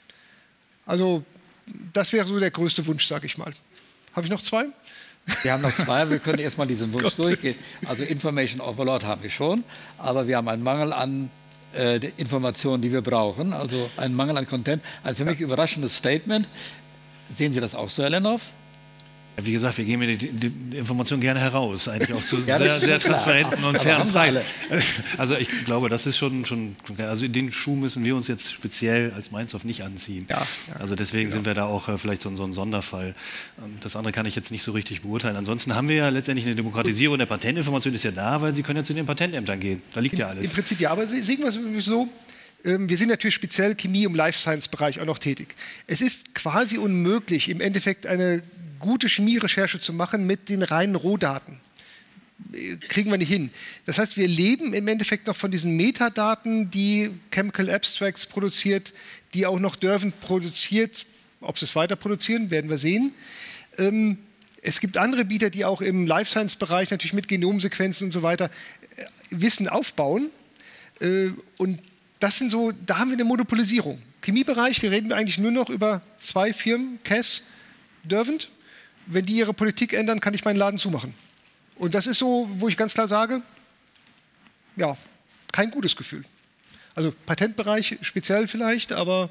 Also das wäre so der größte Wunsch, sage ich mal. Habe ich noch zwei? Wir haben noch zwei, wir können erstmal diesen Wunsch durchgehen. Also Information Overload haben wir schon, aber wir haben einen Mangel an äh, der Informationen, die wir brauchen, also einen Mangel an Content. Ein für mich überraschendes Statement. Sehen Sie das auch so, Herr Lennoff? Ja, wie gesagt, wir geben die, die, die Information gerne heraus, eigentlich auch zu Ja, sehr, sehr transparenten und Aber fairen haben sie Preis. alle. Also ich glaube, das ist schon, schon, also in den Schuh müssen wir uns jetzt speziell als Mainzhof nicht anziehen. Ja, ja, also deswegen genau. sind wir da auch äh, vielleicht so, so ein Sonderfall. Das andere kann ich jetzt nicht so richtig beurteilen. Ansonsten haben wir ja letztendlich eine Demokratisierung der Patentinformation ist ja da, weil Sie können ja zu den Patentämtern gehen. Da liegt ja alles. Im Prinzip ja, aber sehen wir es so, ähm, wir sind natürlich speziell Chemie- und Life-Science-Bereich auch noch tätig. Es ist quasi unmöglich, im Endeffekt eine gute Chemierecherche zu machen mit den reinen Rohdaten. Kriegen wir nicht hin. Das heißt, wir leben im Endeffekt noch von diesen Metadaten, die Chemical Abstracts produziert, die auch noch Derwent produziert. Ob sie es weiter produzieren, werden wir sehen. Ähm, es gibt andere Bieter, die auch im Life-Science-Bereich natürlich mit Genomsequenzen und so weiter äh, Wissen aufbauen. Äh, und das sind so, da haben wir eine Monopolisierung. Chemiebereich, da reden wir eigentlich nur noch über zwei Firmen, C A S, Derwent. Wenn die ihre Politik ändern, kann ich meinen Laden zumachen. Und das ist so, wo ich ganz klar sage, ja, kein gutes Gefühl. Also Patentbereich speziell vielleicht, aber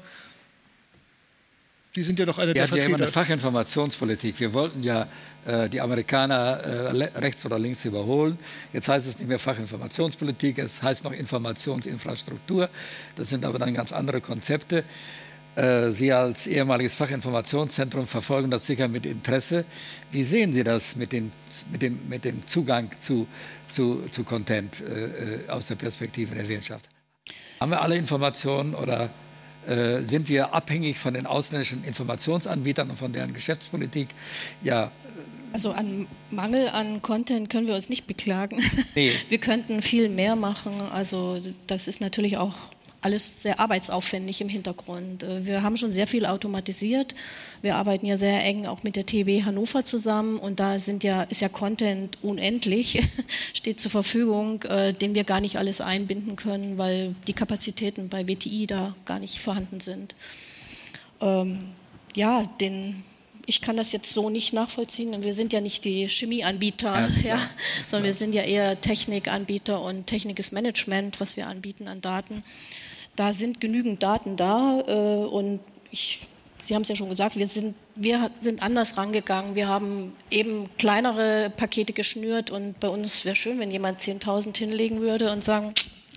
die sind ja doch einer Wir der hatten ja immer Vertreter. eine Fachinformationspolitik. Wir wollten ja äh, die Amerikaner äh, rechts oder links überholen. Jetzt heißt es nicht mehr Fachinformationspolitik, es heißt noch Informationsinfrastruktur. Das sind aber dann ganz andere Konzepte. Sie als ehemaliges Fachinformationszentrum verfolgen das sicher mit Interesse. Wie sehen Sie das mit, den, mit, dem, mit dem Zugang zu, zu, zu Content äh, aus der Perspektive der Wirtschaft? Haben wir alle Informationen oder äh, sind wir abhängig von den ausländischen Informationsanbietern und von deren Geschäftspolitik? Ja. Also an Mangel an Content können wir uns nicht beklagen. Nee. Wir könnten viel mehr machen. Also das ist natürlich auch alles sehr arbeitsaufwendig im Hintergrund. Wir haben schon sehr viel automatisiert. Wir arbeiten ja sehr eng auch mit der T B Hannover zusammen und da sind ja, ist ja Content unendlich, steht zur Verfügung, äh, den wir gar nicht alles einbinden können, weil die Kapazitäten bei W T I da gar nicht vorhanden sind. Ähm, ja, den... Ich kann das jetzt so nicht nachvollziehen. Wir sind ja nicht die Chemieanbieter, ja, ja, sondern wir sind ja eher Technikanbieter und Technik ist Management, was wir anbieten an Daten. Da sind genügend Daten da äh, und ich, Sie haben es ja schon gesagt, wir sind, wir sind anders rangegangen. Wir haben eben kleinere Pakete geschnürt und bei uns wäre schön, wenn jemand zehntausend hinlegen würde und sagen,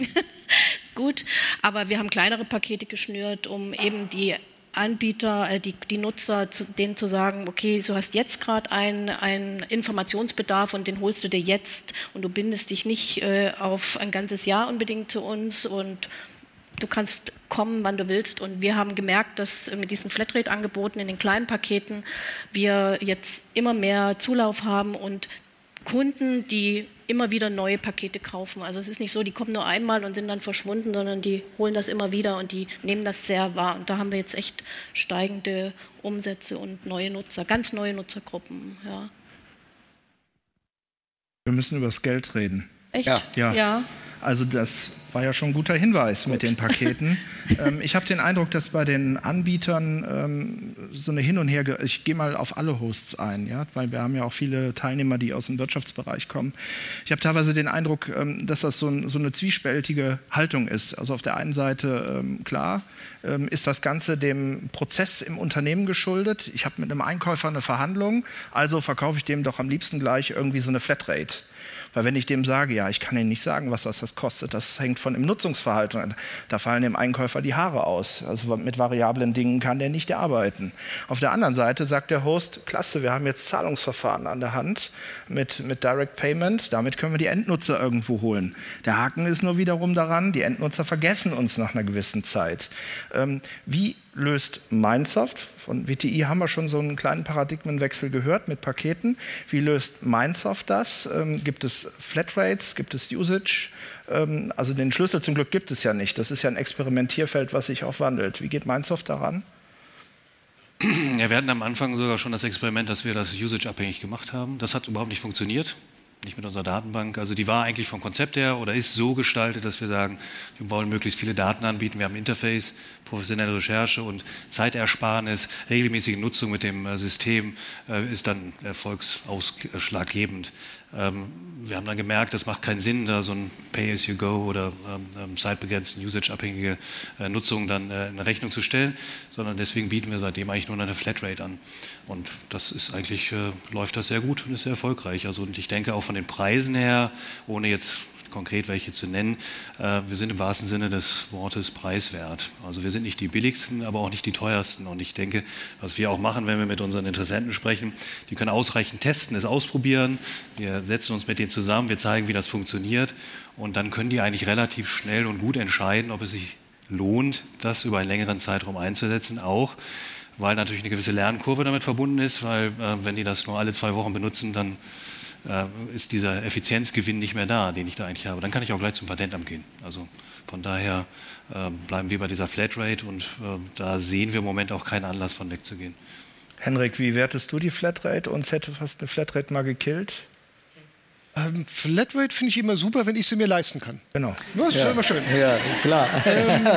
gut, aber wir haben kleinere Pakete geschnürt, um eben die Anbieter, die, die Nutzer, denen zu sagen, okay, du hast jetzt gerade einen, einen Informationsbedarf und den holst du dir jetzt und du bindest dich nicht äh, auf ein ganzes Jahr unbedingt zu uns und du kannst kommen, wann du willst. Und wir haben gemerkt, dass mit diesen Flatrate-Angeboten in den kleinen Paketen wir jetzt immer mehr Zulauf haben und Kunden, die immer wieder neue Pakete kaufen. Also es ist nicht so, die kommen nur einmal und sind dann verschwunden, sondern die holen das immer wieder und die nehmen das sehr wahr. Und da haben wir jetzt echt steigende Umsätze und neue Nutzer, ganz neue Nutzergruppen. Ja. Wir müssen über das Geld reden. Echt? Ja. ja. Also das War ja schon ein guter Hinweis mit den Paketen. ähm, ich habe den Eindruck, dass bei den Anbietern ähm, so eine Hin- und Her... Ich gehe mal auf alle Hosts ein, ja? Weil wir haben ja auch viele Teilnehmer, die aus dem Wirtschaftsbereich kommen. Ich habe teilweise den Eindruck, ähm, dass das so, ein, so eine zwiespältige Haltung ist. Also auf der einen Seite, ähm, klar, ähm, ist das Ganze dem Prozess im Unternehmen geschuldet. Ich habe mit einem Einkäufer eine Verhandlung, also verkaufe ich dem doch am liebsten gleich irgendwie so eine Flatrate. Weil wenn ich dem sage, ja, ich kann Ihnen nicht sagen, was das, das kostet, das hängt von dem Nutzungsverhalten an. Da fallen dem Einkäufer die Haare aus. Also mit variablen Dingen kann der nicht arbeiten. Auf der anderen Seite sagt der Host, klasse, wir haben jetzt Zahlungsverfahren an der Hand mit, mit Direct Payment, damit können wir die Endnutzer irgendwo holen. Der Haken ist nur wiederum daran, die Endnutzer vergessen uns nach einer gewissen Zeit. Ähm, wie löst Mindsoft? Von W T I haben wir schon so einen kleinen Paradigmenwechsel gehört mit Paketen. Wie löst Mindsoft das? Ähm, gibt es Flatrates? Gibt es Usage? Ähm, also den Schlüssel zum Glück gibt es ja nicht. Das ist ja ein Experimentierfeld, was sich auch wandelt. Wie geht Mindsoft daran? Ja, wir hatten am Anfang sogar schon das Experiment, dass wir das Usage abhängig gemacht haben. Das hat überhaupt nicht funktioniert. Nicht mit unserer Datenbank. Also die war eigentlich vom Konzept her oder ist so gestaltet, dass wir sagen, wir wollen möglichst viele Daten anbieten. Wir haben ein Interface, professionelle Recherche und Zeitersparnis, regelmäßige Nutzung mit dem System äh, ist dann erfolgsausschlaggebend. Ähm, wir haben dann gemerkt, das macht keinen Sinn, da so ein Pay-as-you-go oder ähm, zeitbegrenzten Usage-abhängige äh, Nutzung dann äh, in Rechnung zu stellen, sondern deswegen bieten wir seitdem eigentlich nur eine Flatrate an. Und das ist eigentlich, äh, läuft das sehr gut und ist sehr erfolgreich. Also, und ich denke auch von den Preisen her, ohne jetzt konkret welche zu nennen, äh, wir sind im wahrsten Sinne des Wortes preiswert. Also wir sind nicht die billigsten, aber auch nicht die teuersten. Und ich denke, was wir auch machen, wenn wir mit unseren Interessenten sprechen, die können ausreichend testen, es ausprobieren. Wir setzen uns mit denen zusammen, wir zeigen, wie das funktioniert. Und dann können die eigentlich relativ schnell und gut entscheiden, ob es sich lohnt, das über einen längeren Zeitraum einzusetzen, auch weil natürlich eine gewisse Lernkurve damit verbunden ist, weil äh, wenn die das nur alle zwei Wochen benutzen, dann äh, ist dieser Effizienzgewinn nicht mehr da, den ich da eigentlich habe. Dann kann ich auch gleich zum Patentamt gehen. Also von daher äh, bleiben wir bei dieser Flatrate und äh, da sehen wir im Moment auch keinen Anlass von wegzugehen. Henrik, wie wertest du die Flatrate? Uns hätte fast eine Flatrate mal gekillt. Ähm, Flatrate finde ich immer super, wenn ich sie mir leisten kann. Genau. Das ist ja. immer schön. Ja, klar. Ähm,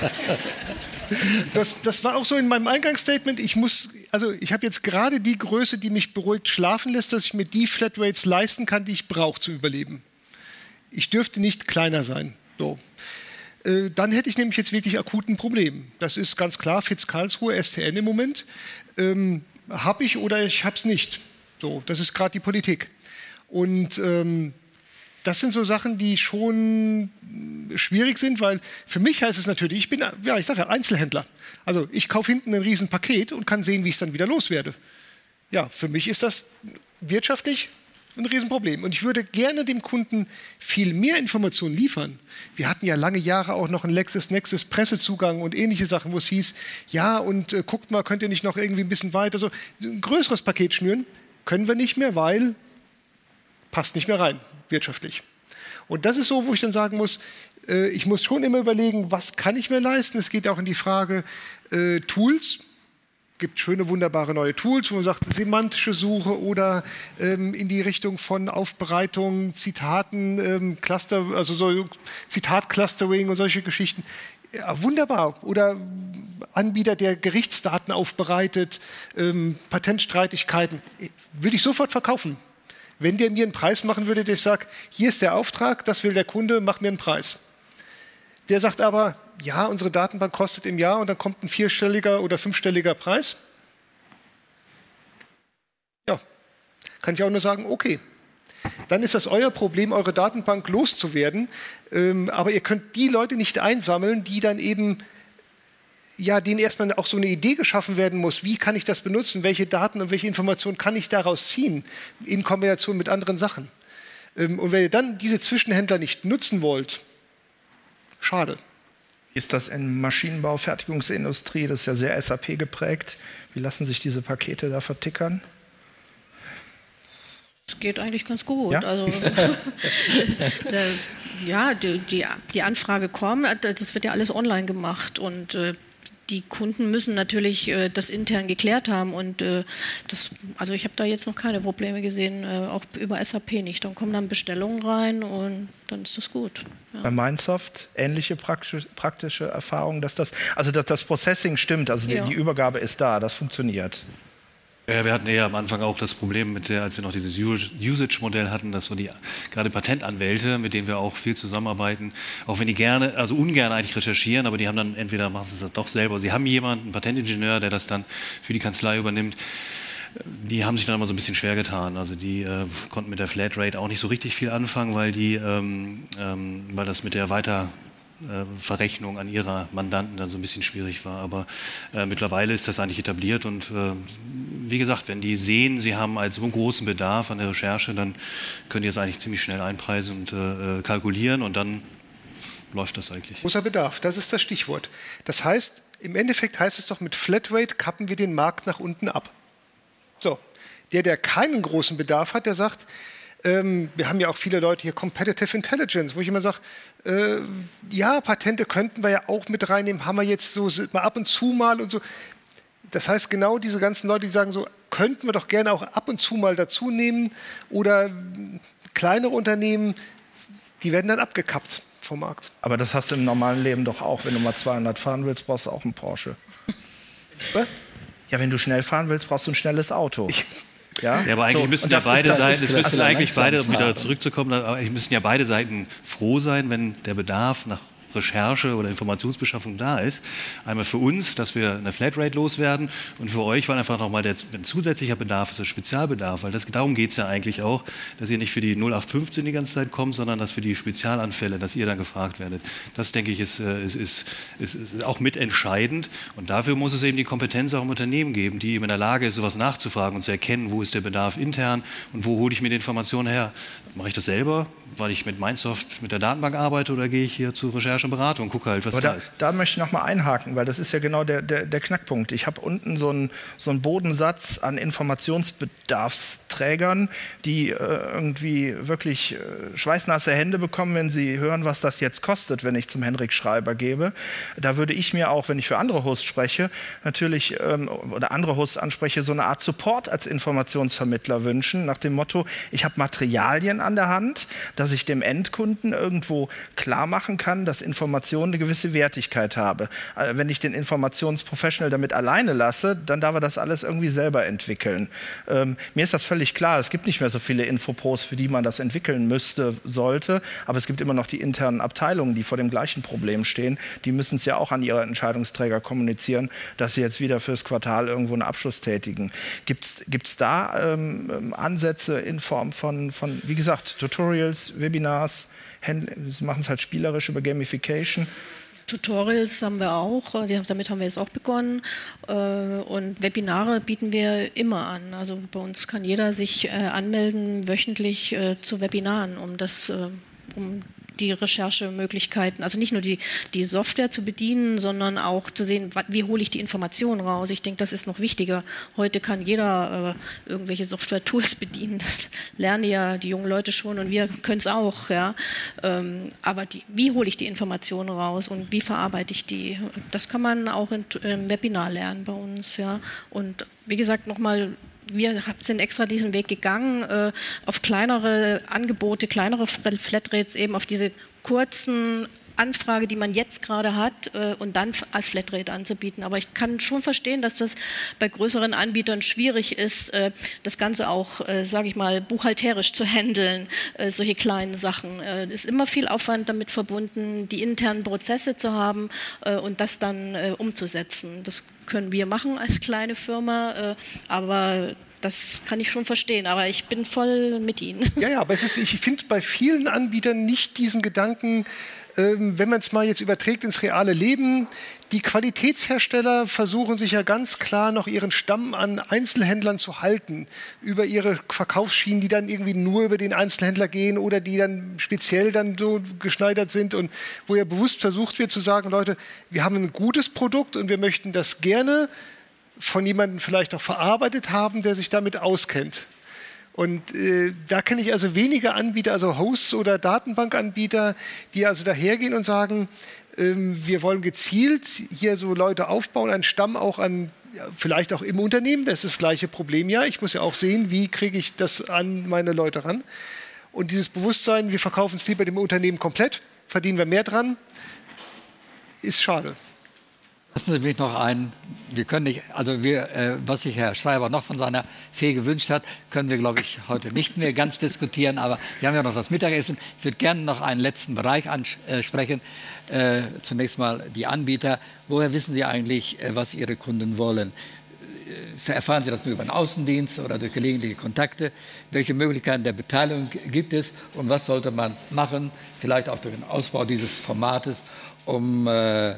das, das war auch so in meinem Eingangsstatement. Ich muss, also ich habe jetzt gerade die Größe, die mich beruhigt schlafen lässt, dass ich mir die Flatrates leisten kann, die ich brauche zum Überleben. Ich dürfte nicht kleiner sein. So. Äh, dann hätte ich nämlich jetzt wirklich akut ein Problem. Das ist ganz klar, F I Z Karlsruhe, S T N im Moment. Ähm, habe ich oder ich habe es nicht. So, das ist gerade die Politik. Und ähm, das sind so Sachen, die schon schwierig sind, weil für mich heißt es natürlich, ich bin, ja, ich sage ja, Einzelhändler. Also ich kaufe hinten ein Riesenpaket und kann sehen, wie ich es dann wieder loswerde. Ja, für mich ist das wirtschaftlich ein Riesenproblem. Und ich würde gerne dem Kunden viel mehr Informationen liefern. Wir hatten ja lange Jahre auch noch einen LexisNexis Pressezugang und ähnliche Sachen, wo es hieß, ja, und äh, guckt mal, könnt ihr nicht noch irgendwie ein bisschen weiter, so ein größeres Paket schnüren? Können wir nicht mehr, weil passt nicht mehr rein, wirtschaftlich. Und das ist so, wo ich dann sagen muss, äh, ich muss schon immer überlegen, was kann ich mir leisten? Es geht auch in die Frage äh, Tools. Es gibt schöne, wunderbare neue Tools, wo man sagt, semantische Suche oder ähm, in die Richtung von Aufbereitung, Zitaten, ähm, Cluster, also so Zitatclustering und solche Geschichten. Ja, wunderbar. Oder Anbieter, der Gerichtsdaten aufbereitet, ähm, Patentstreitigkeiten. Würde ich sofort verkaufen. Wenn der mir einen Preis machen würde, der sagt, hier ist der Auftrag, das will der Kunde, mach mir einen Preis. Der sagt aber, ja, unsere Datenbank kostet im Jahr und dann kommt ein vierstelliger oder fünfstelliger Preis. Ja, kann ich auch nur sagen, okay. Dann ist das euer Problem, eure Datenbank loszuwerden. Ähm, aber ihr könnt die Leute nicht einsammeln, die dann eben, ja, denen erstmal auch so eine Idee geschaffen werden muss. Wie kann ich das benutzen? Welche Daten und welche Informationen kann ich daraus ziehen? In Kombination mit anderen Sachen. Ähm, und wenn ihr dann diese Zwischenhändler nicht nutzen wollt, schade. Ist das in Maschinenbau, Fertigungsindustrie, das ist ja sehr S A P geprägt. Wie lassen sich diese Pakete da vertickern? Es geht eigentlich ganz gut. Ja, also, der, ja die, die, die Anfrage kommt, das wird ja alles online gemacht und äh, die Kunden müssen natürlich äh, das intern geklärt haben und äh, das, also ich habe da jetzt noch keine Probleme gesehen, äh, auch über S A P nicht. Dann kommen dann Bestellungen rein und dann ist das gut. Ja. Bei Mindsoft ähnliche praktische, praktische Erfahrungen, dass das, also dass das Processing stimmt, also die, Ja. die Übergabe ist da, das funktioniert. Ja, wir hatten ja am Anfang auch das Problem, mit der, als wir noch dieses Usage-Modell hatten, dass so die gerade Patentanwälte, mit denen wir auch viel zusammenarbeiten, auch wenn die gerne, also ungern eigentlich recherchieren, aber die haben dann entweder machen sie das doch selber, sie haben jemanden, einen Patentingenieur, der das dann für die Kanzlei übernimmt. Die haben sich dann immer so ein bisschen schwer getan. Also die äh, konnten mit der Flatrate auch nicht so richtig viel anfangen, weil die, ähm, ähm, weil das mit der Weiter Verrechnung an ihrer Mandanten dann so ein bisschen schwierig war. Aber äh, mittlerweile ist das eigentlich etabliert und äh, wie gesagt, wenn die sehen, sie haben also einen großen Bedarf an der Recherche, dann können die das eigentlich ziemlich schnell einpreisen und äh, kalkulieren und dann läuft das eigentlich. Großer Bedarf, das ist das Stichwort. Das heißt, im Endeffekt heißt es doch, mit Flatrate kappen wir den Markt nach unten ab. So, der, der keinen großen Bedarf hat, der sagt, ähm, wir haben ja auch viele Leute hier, Competitive Intelligence, wo ich immer sage, äh, ja, Patente könnten wir ja auch mit reinnehmen, haben wir jetzt so mal ab und zu mal und so. Das heißt, genau diese ganzen Leute, die sagen so, könnten wir doch gerne auch ab und zu mal dazu nehmen oder kleinere Unternehmen, die werden dann abgekappt vom Markt. Aber das hast du im normalen Leben doch auch. Wenn du mal zweihundert fahren willst, brauchst du auch einen Porsche. Ja, wenn du schnell fahren willst, brauchst du ein schnelles Auto. Ja? Ja, aber eigentlich so, müssten ja beide ist, Seiten, es müssten also eigentlich beide, um wieder zurückzukommen, eigentlich müssten ja beide Seiten froh sein, wenn der Bedarf nach Recherche oder Informationsbeschaffung da ist. Einmal für uns, dass wir eine Flatrate loswerden und für euch, weil einfach nochmal der ein zusätzlicher Bedarf ist, der Spezialbedarf, weil das, darum geht es ja eigentlich auch, dass ihr nicht für die null acht fünfzehn die ganze Zeit kommt, sondern dass für die Spezialanfälle, dass ihr dann gefragt werdet. Das, denke ich, ist, ist, ist, ist, ist auch mitentscheidend und dafür muss es eben die Kompetenz auch im Unternehmen geben, die eben in der Lage ist, sowas nachzufragen und zu erkennen, wo ist der Bedarf intern und wo hole ich mir die Informationen her. Mache ich das selber, weil ich mit Mindsoft, mit der Datenbank arbeite oder gehe ich hier zur Recherche und Beratung und gucke halt, was Aber da, da ist. Da möchte ich noch mal einhaken, weil das ist ja genau der, der, der Knackpunkt. Ich habe unten so einen so einen Bodensatz an Informationsbedarfsträgern, die äh, irgendwie wirklich äh, schweißnasse Hände bekommen, wenn sie hören, was das jetzt kostet, wenn ich zum Henrik Schreiber gebe. Da würde ich mir auch, wenn ich für andere Hosts spreche, natürlich ähm, oder andere Hosts anspreche, so eine Art Support als Informationsvermittler wünschen, nach dem Motto, ich habe Materialien an der Hand, dass ich dem Endkunden irgendwo klar machen kann, dass Informationen eine gewisse Wertigkeit haben. Wenn ich den Informationsprofessional damit alleine lasse, dann darf er das alles irgendwie selber entwickeln. Ähm, mir ist das völlig klar, es gibt nicht mehr so viele Infopros, für die man das entwickeln müsste, sollte, aber es gibt immer noch die internen Abteilungen, die vor dem gleichen Problem stehen. Die müssen es ja auch an ihre Entscheidungsträger kommunizieren, dass sie jetzt wieder fürs Quartal irgendwo einen Abschluss tätigen. Gibt es da ähm, Ansätze in Form von, von, wie gesagt, Tutorials, Webinars, Sie machen es halt spielerisch über Gamification. Tutorials haben wir auch, damit haben wir jetzt auch begonnen. Und Webinare bieten wir immer an. Also bei uns kann jeder sich anmelden, wöchentlich zu Webinaren, um das, um die Recherchemöglichkeiten, also nicht nur die, die Software zu bedienen, sondern auch zu sehen, wie hole ich die Informationen raus. Ich denke, das ist noch wichtiger. Heute kann jeder äh, irgendwelche Software-Tools bedienen. Das lernen ja die jungen Leute schon und wir können es auch. Ja. Ähm, aber die, wie hole ich die Informationen raus und wie verarbeite ich die? Das kann man auch im Webinar lernen bei uns. Ja. Und wie gesagt, nochmal, wir sind extra diesen Weg gegangen, äh, auf kleinere Angebote, kleinere Flatrates, eben auf diese kurzen Anfrage, die man jetzt gerade hat, äh, und dann als Flatrate anzubieten. Aber ich kann schon verstehen, dass das bei größeren Anbietern schwierig ist, äh, das Ganze auch, äh, sage ich mal, buchhalterisch zu handeln, äh, solche kleinen Sachen. Es äh, ist immer viel Aufwand damit verbunden, die internen Prozesse zu haben äh, und das dann äh, umzusetzen. Das können wir machen als kleine Firma, äh, aber das kann ich schon verstehen, aber ich bin voll mit Ihnen. Ja, ja, aber es ist, ich finde bei vielen Anbietern nicht diesen Gedanken, ähm, wenn man es mal jetzt überträgt ins reale Leben, die Qualitätshersteller versuchen sich ja ganz klar noch ihren Stamm an Einzelhändlern zu halten, über ihre Verkaufsschienen, die dann irgendwie nur über den Einzelhändler gehen oder die dann speziell dann so geschneidert sind und wo ja bewusst versucht wird zu sagen, Leute, wir haben ein gutes Produkt und wir möchten das gerne von jemandem vielleicht auch verarbeitet haben, der sich damit auskennt. Und äh, da kenne ich also wenige Anbieter, also Hosts oder Datenbankanbieter, die also dahergehen und sagen, ähm, wir wollen gezielt hier so Leute aufbauen, einen Stamm auch an, ja, vielleicht auch im Unternehmen, das ist das gleiche Problem, ja, ich muss ja auch sehen, wie kriege ich das an meine Leute ran. Und dieses Bewusstsein, wir verkaufen es lieber dem Unternehmen komplett, verdienen wir mehr dran, ist schade. Lassen Sie mich noch ein, wir können nicht, also wir, äh, was sich Herr Schreiber noch von seiner Fee gewünscht hat, können wir, glaube ich, heute nicht mehr ganz diskutieren, aber wir haben ja noch das Mittagessen. Ich würde gerne noch einen letzten Bereich ansprechen. Äh, zunächst mal die Anbieter. Woher wissen Sie eigentlich, äh, was Ihre Kunden wollen? Äh, erfahren Sie das nur über den Außendienst oder durch gelegentliche Kontakte? Welche Möglichkeiten der Beteiligung gibt es und was sollte man machen, vielleicht auch durch den Ausbau dieses Formates, um äh,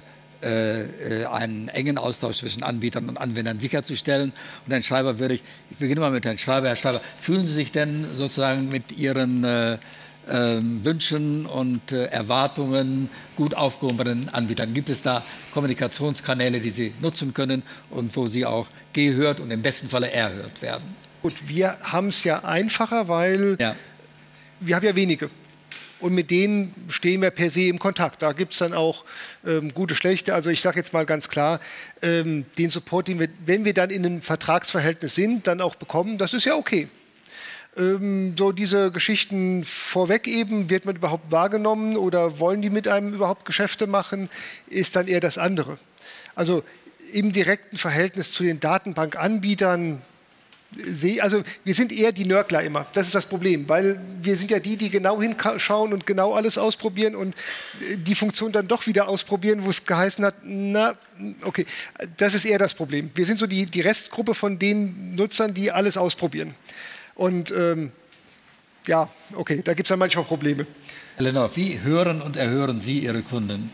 einen engen Austausch zwischen Anbietern und Anwendern sicherzustellen. Und Herrn Schreiber würde ich, ich beginne mal mit Herrn Schreiber. Herr Schreiber, fühlen Sie sich denn sozusagen mit Ihren äh, äh, Wünschen und äh, Erwartungen gut aufgehoben bei den Anbietern? Gibt es da Kommunikationskanäle, die Sie nutzen können und wo Sie auch gehört und im besten Falle erhört werden? Gut, wir haben es ja einfacher, weil ja. wir haben ja wenige. Und mit denen stehen wir per se im Kontakt. Da gibt es dann auch ähm, gute, schlechte. Also ich sage jetzt mal ganz klar, ähm, den Support, den wir, wenn wir dann in einem Vertragsverhältnis sind, dann auch bekommen, das ist ja okay. Ähm, so diese Geschichten vorweg eben, wird man überhaupt wahrgenommen oder wollen die mit einem überhaupt Geschäfte machen, ist dann eher das andere. Also im direkten Verhältnis zu den Datenbankanbietern, also wir sind eher die Nörgler immer, das ist das Problem, weil wir sind ja die, die genau hinschauen und genau alles ausprobieren und die Funktion dann doch wieder ausprobieren, wo es geheißen hat, na, okay, das ist eher das Problem. Wir sind so die, die Restgruppe von den Nutzern, die alles ausprobieren. Und ähm, ja, okay, da gibt es dann manchmal Probleme. Herr Lennow, wie hören und erhören Sie Ihre Kunden?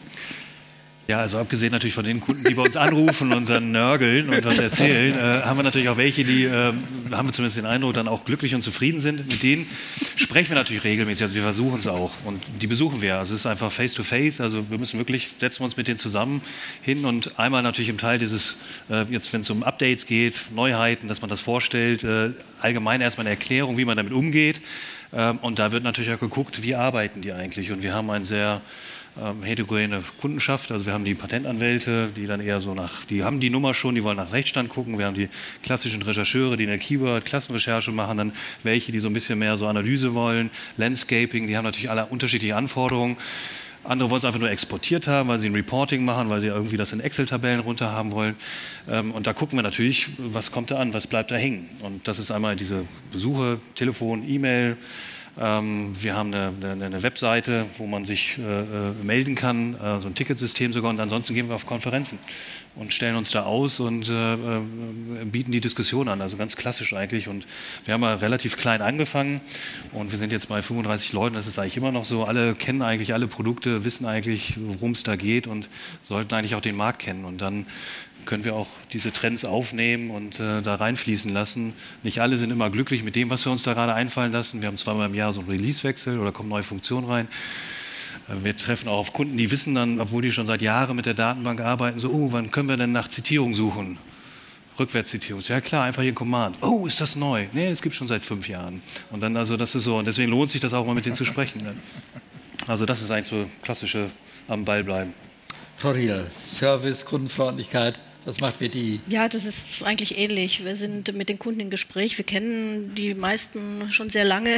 Ja, also abgesehen natürlich von den Kunden, die bei uns anrufen und dann nörgeln und was erzählen, äh, haben wir natürlich auch welche, die, äh, haben wir zumindest den Eindruck, dann auch glücklich und zufrieden sind. Mit denen sprechen wir natürlich regelmäßig, also wir versuchen es auch und die besuchen wir. Also es ist einfach face-to-face, also wir müssen wirklich, setzen wir uns mit denen zusammen hin und einmal natürlich im Teil dieses, äh, jetzt wenn es um Updates geht, Neuheiten, dass man das vorstellt, äh, allgemein erstmal eine Erklärung, wie man damit umgeht äh, und da wird natürlich auch geguckt, wie arbeiten die eigentlich und wir haben ein sehr Ähm, heterogene Kundenschaft, also wir haben die Patentanwälte, die dann eher so nach, die haben die Nummer schon, die wollen nach Rechtsstand gucken, wir haben die klassischen Rechercheure, die eine Keyword-Klassenrecherche machen, dann welche, die so ein bisschen mehr so Analyse wollen, Landscaping, die haben natürlich alle unterschiedliche Anforderungen. Andere wollen es einfach nur exportiert haben, weil sie ein Reporting machen, weil sie irgendwie das in Excel-Tabellen runter haben wollen. Und da gucken wir natürlich, was kommt da an, was bleibt da hängen. Und das ist einmal diese Besuche, Telefon, E-Mail. Ähm, wir haben eine, eine, eine Webseite, wo man sich äh, melden kann, äh, so ein Ticketsystem sogar. Und ansonsten gehen wir auf Konferenzen und stellen uns da aus und äh, äh, bieten die Diskussion an. Also ganz klassisch eigentlich. Und wir haben ja relativ klein angefangen und wir sind jetzt bei fünfunddreißig Leuten. Das ist eigentlich immer noch so. Alle kennen eigentlich alle Produkte, wissen eigentlich, worum es da geht und sollten eigentlich auch den Markt kennen. Und dann können wir auch diese Trends aufnehmen und äh, da reinfließen lassen. Nicht alle sind immer glücklich mit dem, was wir uns da gerade einfallen lassen. Wir haben zweimal im Jahr so einen Release-Wechsel oder kommen neue Funktionen rein. Äh, wir treffen auch auf Kunden, die wissen dann, obwohl die schon seit Jahren mit der Datenbank arbeiten, so, oh, wann können wir denn nach Zitierung suchen? Rückwärtszitierung. Ja klar, einfach hier ein Command. Oh, ist das neu? Nee, es gibt schon seit fünf Jahren. Und dann, also das ist so, und deswegen lohnt sich das auch mal mit denen zu sprechen. Also das ist eigentlich so klassische am Ball bleiben. Frau Riedel, Service, Kundenfreundlichkeit. Was macht W T I? Ja, das ist eigentlich ähnlich. Wir sind mit den Kunden im Gespräch. Wir kennen die meisten schon sehr lange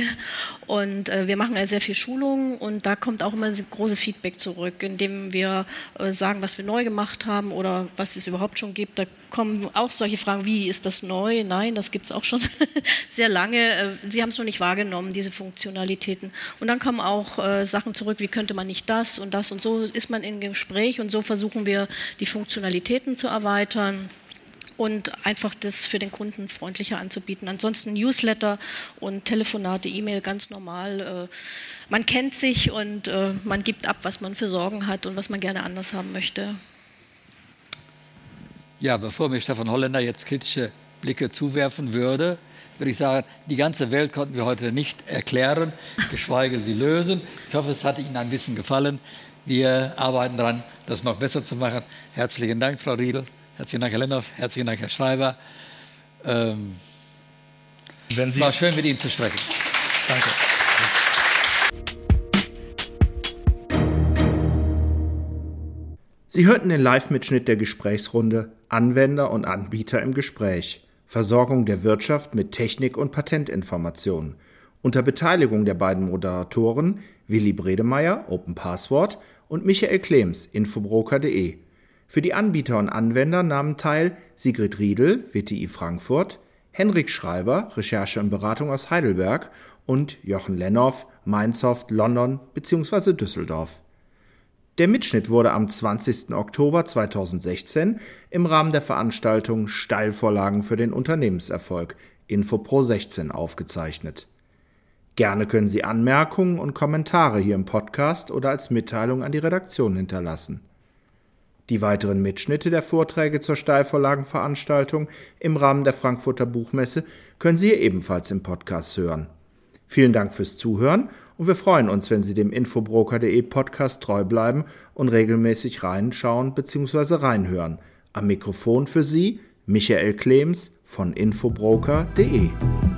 und äh, wir machen ja sehr viel Schulung und da kommt auch immer ein großes Feedback zurück, indem wir äh, sagen, was wir neu gemacht haben oder was es überhaupt schon gibt. Da kommen auch solche Fragen wie, ist das neu? Nein, das gibt es auch schon sehr lange. Sie haben es noch nicht wahrgenommen, diese Funktionalitäten. Und dann kommen auch äh, Sachen zurück, wie könnte man nicht das und das und so ist man im Gespräch und so versuchen wir, die Funktionalitäten zu erweitern und einfach das für den Kunden freundlicher anzubieten. Ansonsten Newsletter und Telefonate, E-Mail ganz normal. Äh, man kennt sich und äh, man gibt ab, was man für Sorgen hat und was man gerne anders haben möchte. Ja, bevor mir Stefan Holländer jetzt kritische Blicke zuwerfen würde, würde ich sagen, die ganze Welt konnten wir heute nicht erklären, geschweige sie lösen. Ich hoffe, es hat Ihnen ein bisschen gefallen. Wir arbeiten daran, das noch besser zu machen. Herzlichen Dank, Frau Riedel. Herzlichen Dank, Herr Lennow. Herzlichen Dank, Herr Schreiber. Ähm, Wenn Sie War schön, mit Ihnen zu sprechen. Danke. Sie hörten den Live-Mitschnitt der Gesprächsrunde Anwender und Anbieter im Gespräch. Versorgung der Wirtschaft mit Technik- und Patentinformationen. Unter Beteiligung der beiden Moderatoren Willi Bredemeier, Open Password, und Michael Klems, Infobroker punkt de. Für die Anbieter und Anwender nahmen teil Sigrid Riedel, W T I Frankfurt, Henrik Schreiber, Recherche und Beratung aus Heidelberg und Jochen Lennow, Mindsoft, London bzw. Düsseldorf. Der Mitschnitt wurde am zwanzigsten Oktober zweitausendsechzehn im Rahmen der Veranstaltung Steilvorlagen für den Unternehmenserfolg InfoPro sechzehn aufgezeichnet. Gerne können Sie Anmerkungen und Kommentare hier im Podcast oder als Mitteilung an die Redaktion hinterlassen. Die weiteren Mitschnitte der Vorträge zur Steilvorlagenveranstaltung im Rahmen der Frankfurter Buchmesse können Sie hier ebenfalls im Podcast hören. Vielen Dank fürs Zuhören und wir freuen uns, wenn Sie dem Infobroker punkt de Podcast treu bleiben und regelmäßig reinschauen bzw. reinhören. Am Mikrofon für Sie Michael Klems von Infobroker punkt de.